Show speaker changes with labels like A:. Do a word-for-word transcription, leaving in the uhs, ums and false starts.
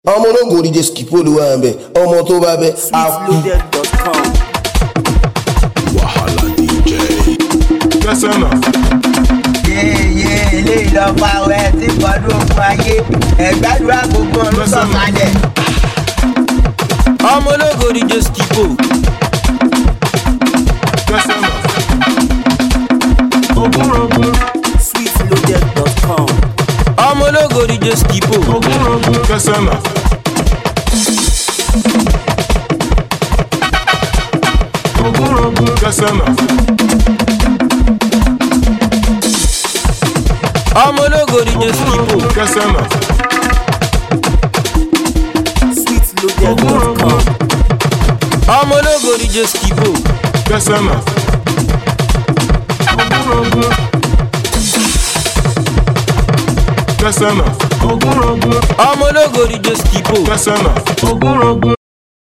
A: ọmọ ológun díje Skipo ló wà ń bẹ ọmọ tó bá bẹ àkú.
B: Wahala D J. Kẹsẹ̀ náà.
C: yéèyé eléyìí lọ pa àwọn ẹ tí gbọdún ogun ayé ẹgbàdúrà gbogbo ọdún sọ̀kalẹ̀.
D: ọmọ ológun díje Skipo.
B: Kẹsẹ̀ náà. Ogunrogun.
D: sweet loaded dot com. ọmọ ológun díje Skipo.
B: Ogunrogun. Kẹsẹ̀ náà. Ogunrogun. Kẹsẹ̀ náà.
D: ọmọ ológun díje Skipo.
B: Kẹsẹ̀ náà.
D: sweet loaded dot com. ọmọ ológun díje Skipo.
B: Kẹsẹ̀ náà. Ogunrogun. Kẹsẹ̀ náà. Ogunrogun.
D: ọmọ ológun díje Skipo.
B: Kẹsẹ̀ náà. Ogunrogun.